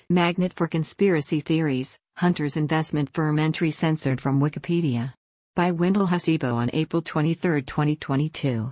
Magnet for conspiracy theories, Hunter's investment firm entry censored from Wikipedia. By Wendell Hasibo on April 23, 2022.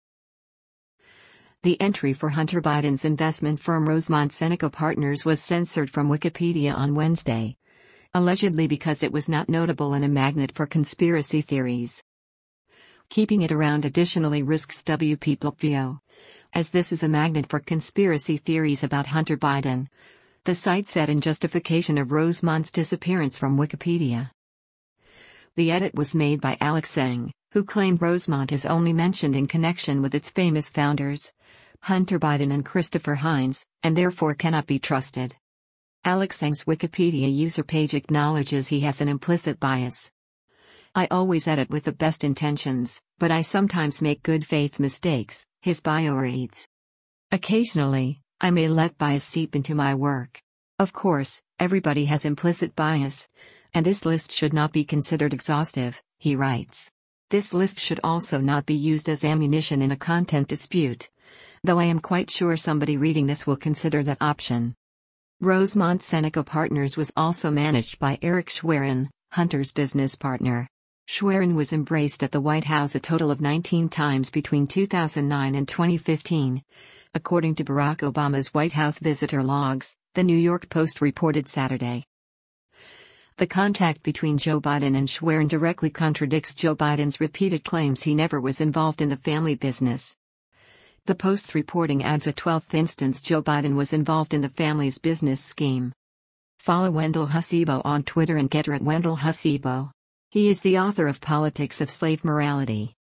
The entry for Hunter Biden's investment firm Rosemont Seneca Partners was censored from Wikipedia on Wednesday, allegedly because it was not notable in a magnet for conspiracy theories. Keeping it around additionally risks WP Plopvio, as this is a magnet for conspiracy theories about Hunter Biden, the site said in justification of Rosemont's disappearance from Wikipedia. The edit was made by Alex Zhang, who claimed Rosemont is only mentioned in connection with its famous founders, Hunter Biden and Christopher Heinz, and therefore cannot be trusted. Alex Zhang's Wikipedia user page acknowledges he has an implicit bias. I always edit with the best intentions, but I sometimes make good faith mistakes, his bio reads. Occasionally, I may let bias seep into my work. Of course, everybody has implicit bias, and this list should not be considered exhaustive, he writes. This list should also not be used as ammunition in a content dispute, though I am quite sure somebody reading this will consider that option. Rosemont Seneca Partners was also managed by Eric Schwerin, Hunter's business partner. Schwerin was embraced at the White House a total of 19 times between 2009 and 2015, according to Barack Obama's White House visitor logs, The New York Post reported Saturday. The contact between Joe Biden and Schwerin directly contradicts Joe Biden's repeated claims he never was involved in the family business. The Post's reporting adds a 12th instance Joe Biden was involved in the family's business scheme. Follow Wendell Hasibo on Twitter and Getter at Wendell Hasibo. He is the author of Politics of Slave Morality.